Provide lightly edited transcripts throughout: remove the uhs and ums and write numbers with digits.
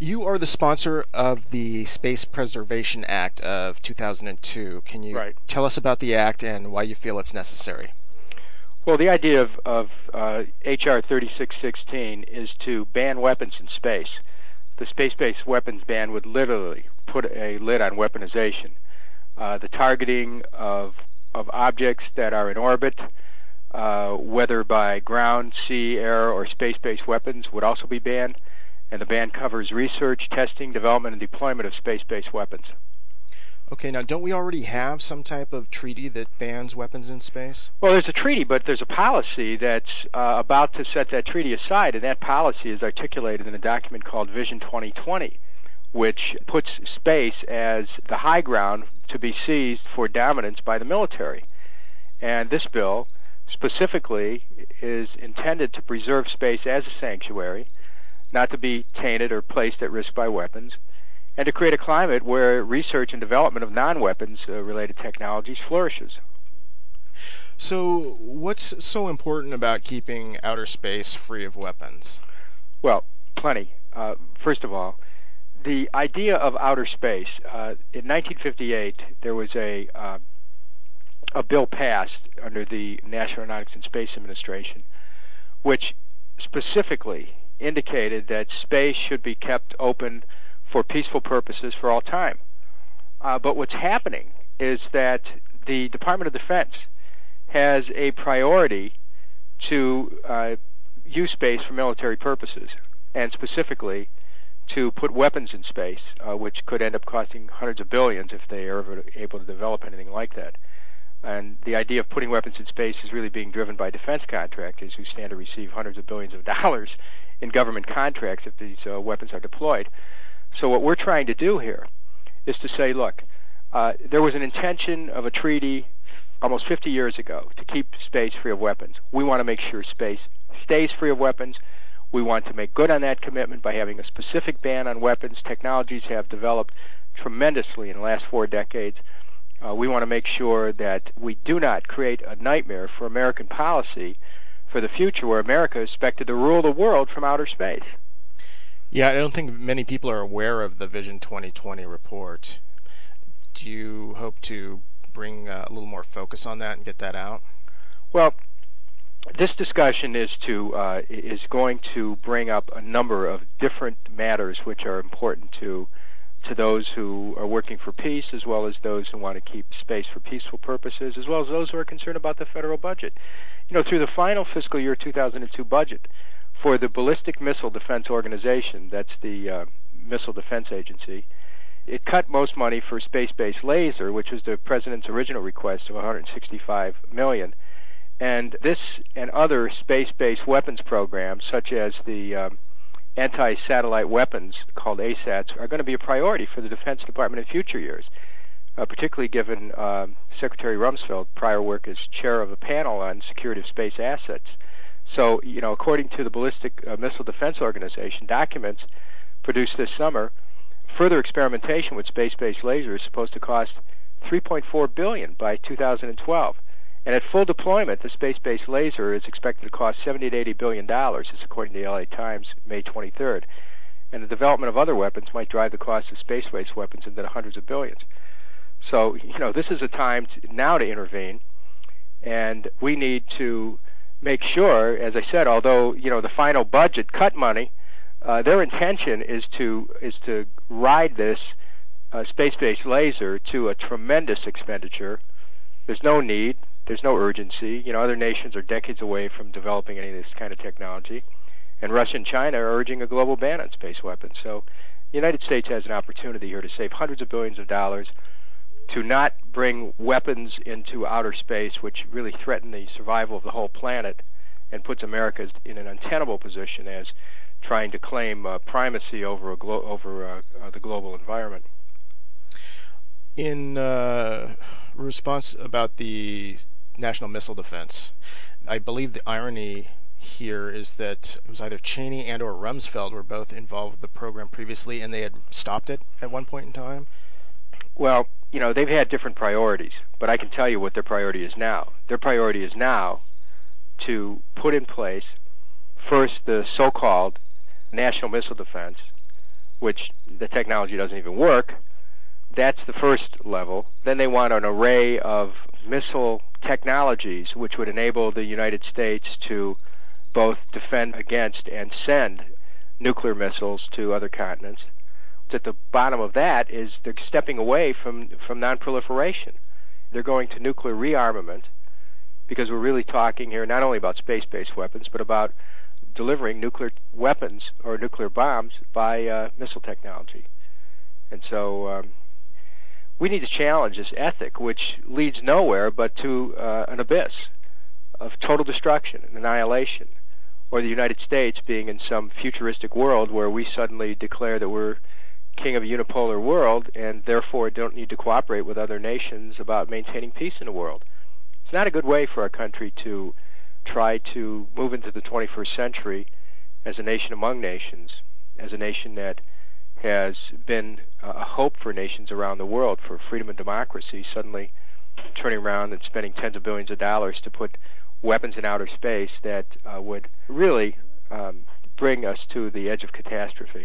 You are the sponsor of the Space Preservation Act of 2002. Can you tell us about the act and why you feel it's necessary? Well, the idea of H.R. 3616 is to ban weapons in space. The space-based weapons ban would literally put a lid on weaponization. The targeting of objects that are in orbit, whether by ground, sea, air, or space-based weapons, would also be banned. And the ban covers research, testing, development, and deployment of space-based weapons. Okay, now don't we already have some type of treaty that bans weapons in space? Well, there's a treaty, but there's a policy that's about to set that treaty aside, and that policy is articulated in a document called Vision 2020, which puts space as the high ground to be seized for dominance by the military. And this bill specifically is intended to preserve space as a sanctuary, not to be tainted or placed at risk by weapons, and to create a climate where research and development of non-weapons related technologies flourishes. So what's so important about keeping outer space free of weapons? Well, plenty. First of all, the idea of outer space, in 1958 there was a bill passed under the National Aeronautics and Space Administration which specifically indicated that space should be kept open for peaceful purposes for all time. But what's happening is that the Department of Defense has a priority to use space for military purposes, and specifically to put weapons in space, which could end up costing hundreds of billions if they are ever able to develop anything like that. And the idea of putting weapons in space is really being driven by defense contractors who stand to receive hundreds of billions of dollars in government contracts if these weapons are deployed. So what we're trying to do here is to say, look, there was an intention of a treaty almost 50 years ago to keep space free of weapons. We want to make sure space stays free of weapons. We want to make good on that commitment by having a specific ban on weapons. Technologies have developed tremendously in the last 4 decades. We want to make sure that we do not create a nightmare for American policy for the future where America is expected to rule the world from outer space. Yeah, I don't think many people are aware of the Vision 2020 report. Do you hope to bring a little more focus on that and get that out? Well, this discussion is going to bring up a number of different matters which are important to those who are working for peace, as well as those who want to keep space for peaceful purposes, as well as those who are concerned about the federal budget. You know, through the final fiscal year 2002 budget for the Ballistic Missile Defense Organization, that's the Missile Defense Agency, it cut most money for space-based laser, which was the President's original request of $165 million. And this and other space-based weapons programs, such as the anti-satellite weapons called ASATs, are going to be a priority for the Defense Department in future years, particularly given Secretary Rumsfeld prior work as chair of a panel on security of space assets. So, you know, according to the Ballistic Missile Defense Organization documents produced this summer, further experimentation with space-based lasers is supposed to cost $3.4 billion by 2012. And at full deployment, the space-based laser is expected to cost $70 to $80 billion, this is according to the LA Times, May 23rd. And the development of other weapons might drive the cost of space-based weapons into the hundreds of billions. So, you know, this is a time now to intervene, and we need to make sure, as I said, although, you know, the final budget cut money, their intention is to ride this space-based laser to a tremendous expenditure. There's no need. There's no urgency. You know, other nations are decades away from developing any of this kind of technology, and Russia and China are urging a global ban on space weapons. So the United States has an opportunity here to save hundreds of billions of dollars, to not bring weapons into outer space, which really threaten the survival of the whole planet and puts America in an untenable position as trying to claim primacy over the global environment. In response about the national missile defense, I believe the irony here is that it was either Cheney and or Rumsfeld were both involved with the program previously, and they had stopped it at one point in time. Well, you know, they've had different priorities, but I can tell you what their priority is now. Their priority is now to put in place, first, the so-called national missile defense, which the technology doesn't even work. That's the first level. Then they want an array of missile technologies which would enable the United States to both defend against and send nuclear missiles to other continents. At the bottom of that is they're stepping away from non-proliferation. They're going to nuclear rearmament, because we're really talking here not only about space-based weapons, but about delivering nuclear weapons or nuclear bombs by missile technology. And so we need to challenge this ethic, which leads nowhere but to an abyss of total destruction and annihilation, or the United States being in some futuristic world where we suddenly declare that we're king of a unipolar world and therefore don't need to cooperate with other nations about maintaining peace in the world. It's not a good way for our country to try to move into the 21st century as a nation among nations, as a nation that has been a hope for nations around the world for freedom and democracy, suddenly turning around and spending tens of billions of dollars to put weapons in outer space that would really bring us to the edge of catastrophe.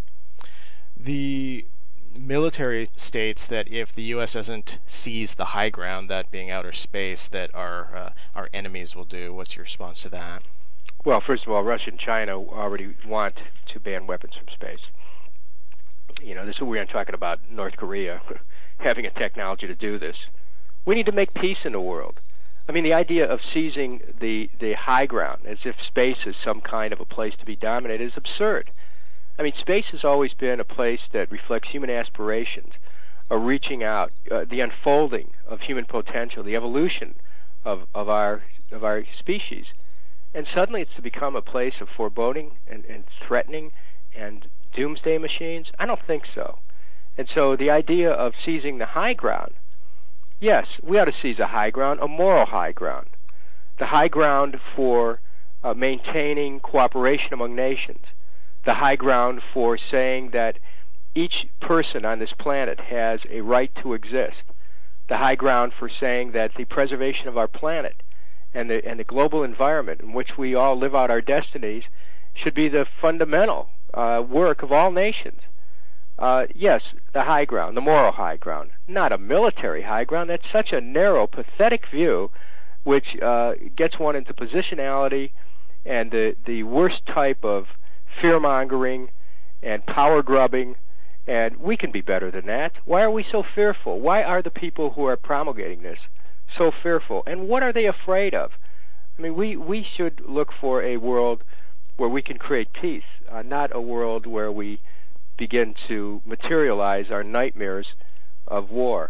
The military states that if the U.S. doesn't seize the high ground, that being outer space, that our enemies will do. What's your response to that? Well, first of all, Russia and China already want to ban weapons from space. You know, this is what we're talking about North Korea having a technology to do this. We need to make peace in the world. I mean, the idea of seizing the high ground as if space is some kind of a place to be dominated is absurd. I mean, space has always been a place that reflects human aspirations, a reaching out, the unfolding of human potential, the evolution of our species. And suddenly it's to become a place of foreboding and threatening and doomsday machines? I don't think so. And so the idea of seizing the high ground, yes, we ought to seize a high ground, a moral high ground. The high ground for maintaining cooperation among nations. The high ground for saying that each person on this planet has a right to exist. The high ground for saying that the preservation of our planet and the global environment in which we all live out our destinies should be the fundamental work of all nations. Yes, the high ground, the moral high ground, not a military high ground. That's such a narrow, pathetic view which gets one into positionality and the worst type of fear-mongering and power-grubbing, and we can be better than that. Why are we so fearful? Why are the people who are promulgating this so fearful? And what are they afraid of? I mean, we should look for a world where we can create peace, not a world where we begin to materialize our nightmares of war.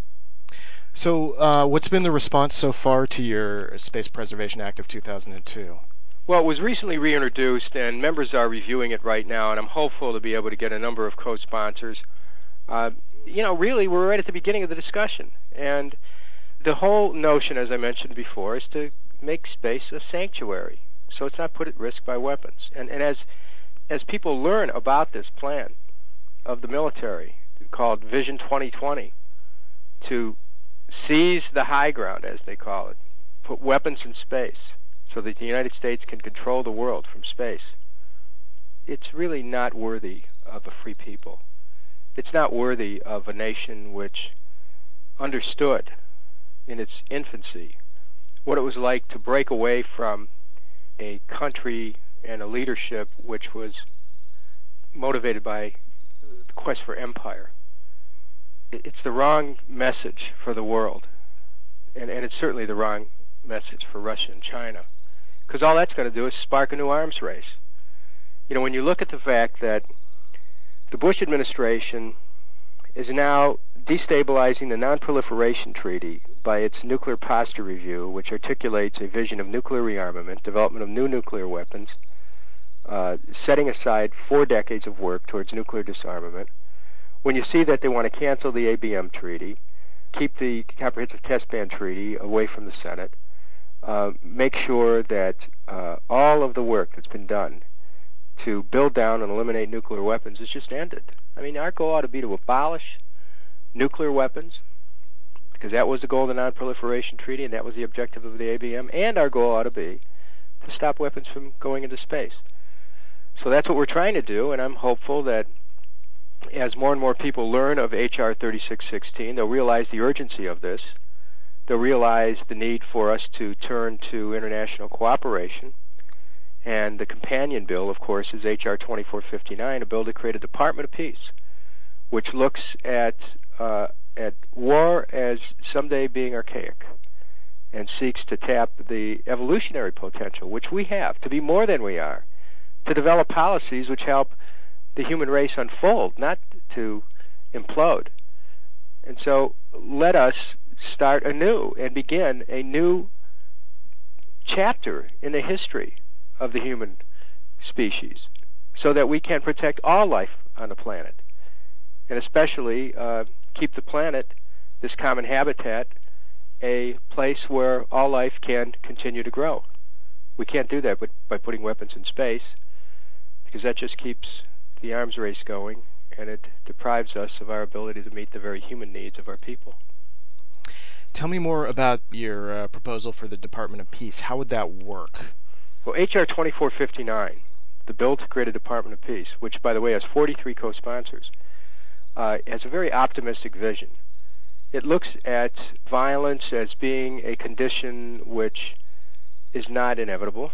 So what's been the response so far to your Space Preservation Act of 2002? Well, it was recently reintroduced, and members are reviewing it right now, and I'm hopeful to be able to get a number of co-sponsors. Really, we're right at the beginning of the discussion, and the whole notion, as I mentioned before, is to make space a sanctuary, so it's not put at risk by weapons. And as people learn about this plan of the military, called Vision 2020, to seize the high ground, as they call it, put weapons in space, so that the United States can control the world from space, it's really not worthy of a free people. It's not worthy of a nation which understood in its infancy what it was like to break away from a country and a leadership which was motivated by the quest for empire. It's the wrong message for the world, and it's certainly the wrong message for Russia and China, because all that's going to do is spark a new arms race. You know, when you look at the fact that the Bush administration is now destabilizing the Non-Proliferation Treaty by its Nuclear Posture Review, which articulates a vision of nuclear rearmament, development of new nuclear weapons, setting aside 4 decades of work towards nuclear disarmament, when you see that they want to cancel the ABM Treaty, keep the Comprehensive Test Ban Treaty away from the Senate, make sure that all of the work that's been done to build down and eliminate nuclear weapons is just ended. I mean, our goal ought to be to abolish nuclear weapons, because that was the goal of the Non-Proliferation Treaty, and that was the objective of the ABM, and our goal ought to be to stop weapons from going into space. So that's what we're trying to do, and I'm hopeful that as more and more people learn of H.R. 3616, they'll realize the urgency of this. They'll realize the need for us to turn to international cooperation. And the companion bill, of course, is H.R. 2459, a bill to create a Department of Peace, which looks at war as someday being archaic and seeks to tap the evolutionary potential, which we have, to be more than we are, to develop policies which help the human race unfold, not to implode. And so let us start anew and begin a new chapter in the history of the human species so that we can protect all life on the planet, and especially keep the planet, this common habitat, a place where all life can continue to grow. We can't do that by putting weapons in space, because that just keeps the arms race going, and it deprives us of our ability to meet the very human needs of our people. Tell me more about your proposal for the Department of Peace. How would that work? Well, H.R. 2459, the bill to create a Department of Peace, which, by the way, has 43 co-sponsors, has a very optimistic vision. It looks at violence as being a condition which is not inevitable.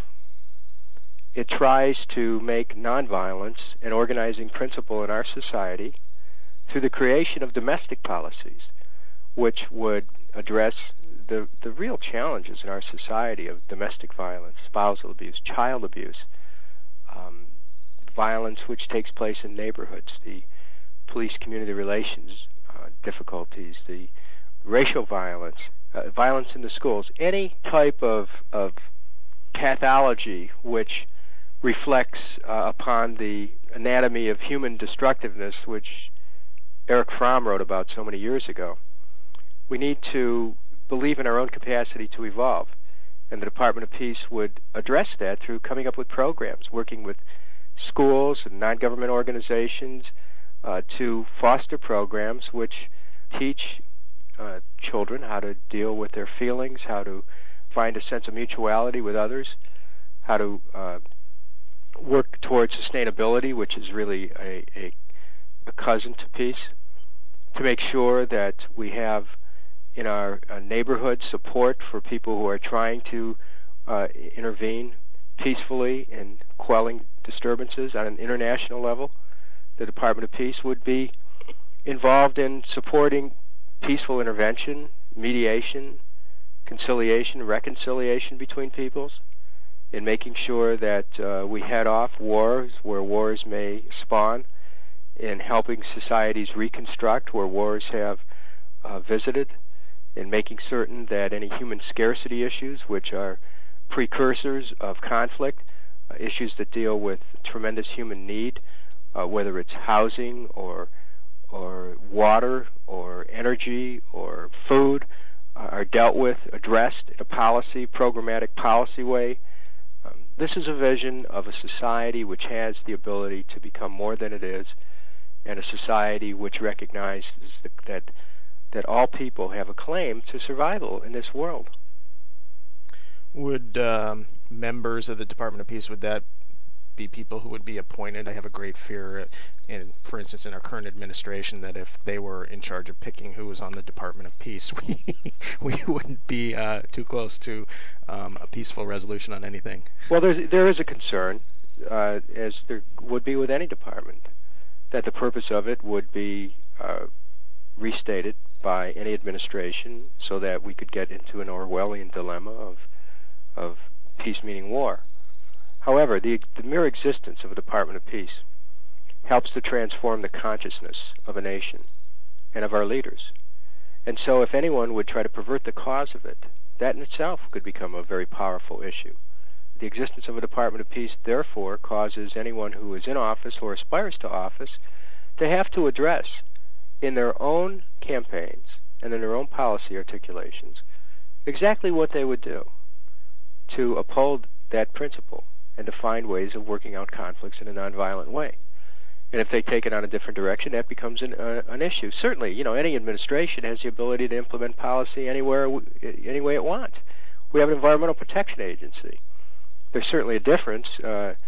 It tries to make nonviolence an organizing principle in our society through the creation of domestic policies, which would address the real challenges in our society of domestic violence, spousal abuse, child abuse, violence which takes place in neighborhoods, the police-community relations difficulties, the racial violence, violence in the schools, any type of pathology which reflects upon the anatomy of human destructiveness, which Erich Fromm wrote about so many years ago. We need to believe in our own capacity to evolve, and the Department of Peace would address that through coming up with programs, working with schools and non-government organizations to foster programs which teach children how to deal with their feelings, how to find a sense of mutuality with others, how to work towards sustainability, which is really a cousin to peace, to make sure that we have in our neighborhood support for people who are trying to intervene peacefully in quelling disturbances on an international level. The Department of Peace would be involved in supporting peaceful intervention, mediation, conciliation, reconciliation between peoples, in making sure that we head off wars where wars may spawn, in helping societies reconstruct where wars have visited, in making certain that any human scarcity issues, which are precursors of conflict, issues that deal with tremendous human need, whether it's housing or water or energy or food, are dealt with, addressed in a programmatic policy way. This is a vision of a society which has the ability to become more than it is, and a society which recognizes that all people have a claim to survival in this world. Would members of the Department of Peace, would that be people who would be appointed? I have a great fear, for instance, in our current administration, that if they were in charge of picking who was on the Department of Peace, we wouldn't be too close to a peaceful resolution on anything. Well, there is a concern, as there would be with any department, that the purpose of it would be restated by any administration so that we could get into an Orwellian dilemma of peace meaning war. However, the mere existence of a Department of Peace helps to transform the consciousness of a nation and of our leaders. And so if anyone would try to pervert the cause of it, that in itself could become a very powerful issue. The existence of a Department of Peace, therefore, causes anyone who is in office or aspires to office to have to address in their own campaigns and in their own policy articulations exactly what they would do to uphold that principle and to find ways of working out conflicts in a nonviolent way. And if they take it on a different direction, that becomes an issue. Certainly, any administration has the ability to implement policy any way it wants. We have an Environmental Protection Agency. There's certainly a difference in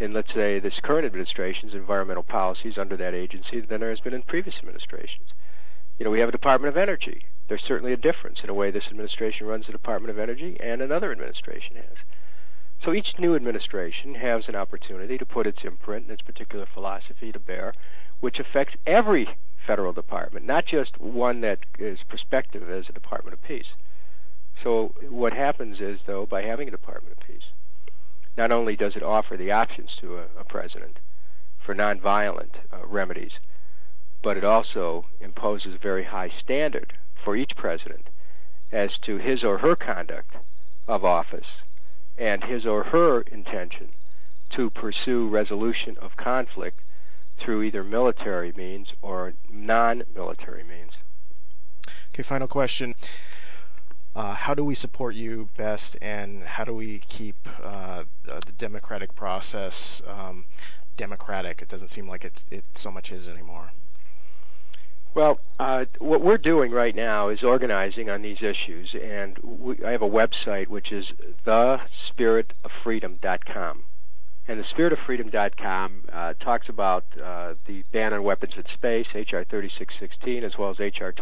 in, let's say, this current administration's environmental policies under that agency than there has been in previous administrations. We have a Department of Energy. There's certainly a difference in the way this administration runs the Department of Energy and another administration has. So each new administration has an opportunity to put its imprint and its particular philosophy to bear, which affects every federal department, not just one that is prospective as a Department of Peace. So what happens is, though, by having a Department of Peace, not only does it offer the options to a president for nonviolent remedies, but it also imposes a very high standard for each president as to his or her conduct of office and his or her intention to pursue resolution of conflict through either military means or non-military means. Okay, final question. How do we support you best, and how do we keep the democratic process democratic? It doesn't seem like it so much is anymore. Well, what we're doing right now is organizing on these issues, and I have a website which is thespiritofreedom.com. And thespiritofreedom.com talks about the ban on weapons in space, H.R. 3616, as well as H.R.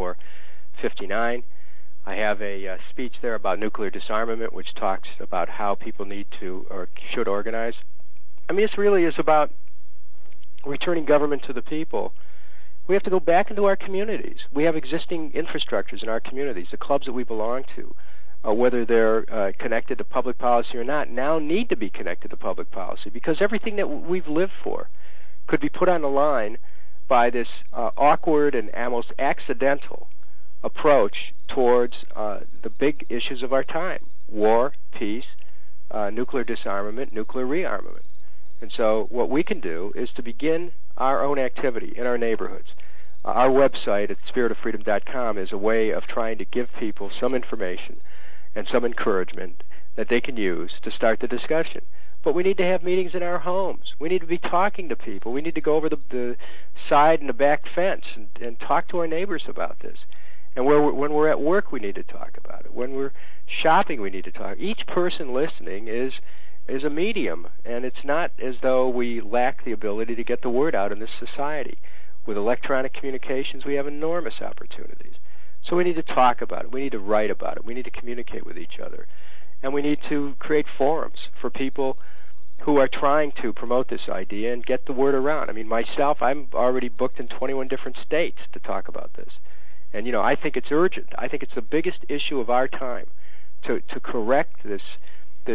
2459. I have a speech there about nuclear disarmament, which talks about how people need to or should organize. I mean, this really is about returning government to the people. We have to go back into our communities. We have existing infrastructures in our communities. The clubs that we belong to, whether they're connected to public policy or not, now need to be connected to public policy, because everything that we've lived for could be put on the line by this awkward and almost accidental approach towards the big issues of our time: war, peace, nuclear disarmament, nuclear rearmament. And so what we can do is to begin our own activity in our neighborhoods. Our website at spiritofreedom.com is a way of trying to give people some information and some encouragement that they can use to start the discussion. But we need to have meetings in our homes. We need to be talking to people. We need to go over the side and the back fence and talk to our neighbors about this. And when we're at work, we need to talk about it. When we're shopping, we need to talk. Each person listening is a medium, and it's not as though we lack the ability to get the word out in this society. With electronic communications, we have enormous opportunities. So we need to talk about it. We need to write about it. We need to communicate with each other. And we need to create forums for people who are trying to promote this idea and get the word around. I mean, myself, I'm already booked in 21 different states to talk about this. And, I think it's urgent. I think it's the biggest issue of our time to correct this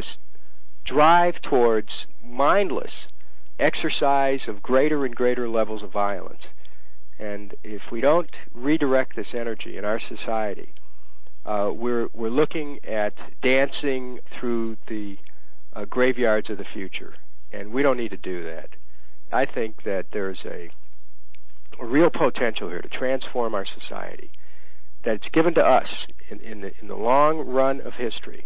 drive towards mindless exercise of greater and greater levels of violence. And if we don't redirect this energy in our society, we're looking at dancing through the graveyards of the future, and we don't need to do that. I think that there's a real potential here to transform our society, that it's given to us in the long run of history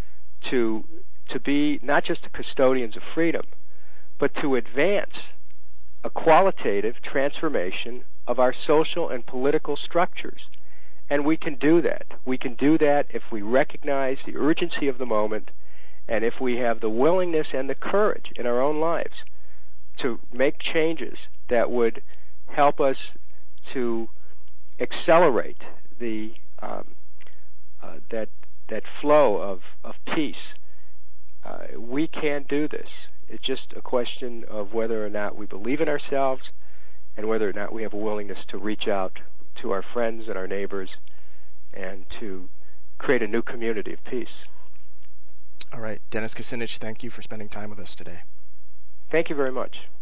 to be not just the custodians of freedom, but to advance a qualitative transformation of our social and political structures. And we can do that. We can do that if we recognize the urgency of the moment, and if we have the willingness and the courage in our own lives to make changes that would help us to accelerate the that flow of peace. We can do this. It's just a question of whether or not we believe in ourselves and whether or not we have a willingness to reach out to our friends and our neighbors and to create a new community of peace. All right. Dennis Kucinich, thank you for spending time with us today. Thank you very much.